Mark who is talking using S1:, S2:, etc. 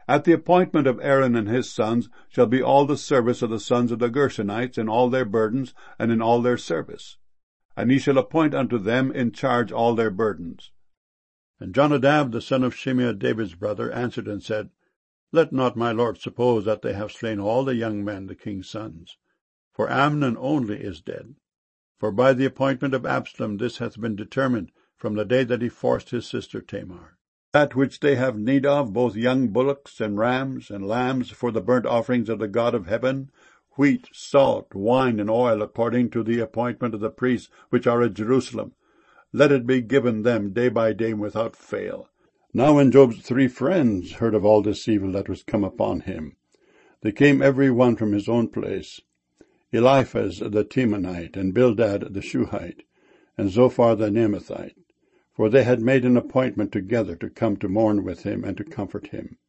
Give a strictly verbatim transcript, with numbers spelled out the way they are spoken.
S1: At the appointment of Aaron and his sons shall be all the service of the sons of the Gershonites in all their burdens and in all their service. And he shall appoint unto them in charge all their burdens. And Jonadab the son of Shimeah, David's brother, answered and said, Let not my lord suppose that they have slain all the young men, the king's sons. For Amnon only is dead. For by the appointment of Absalom this hath been determined from the day that he forced his sister Tamar. That which they have need of, both young bullocks and rams and lambs for the burnt offerings of the God of heaven, wheat, salt, wine, and oil, according to the appointment of the priests which are at Jerusalem, let it be given them day by day without fail. Now when Job's three friends heard of all this evil that was come upon him, they came every one from his own place, Eliphaz the Temanite, and Bildad the Shuhite, and Zophar the Naamathite, for they had made an appointment together to come to mourn with him and to comfort him.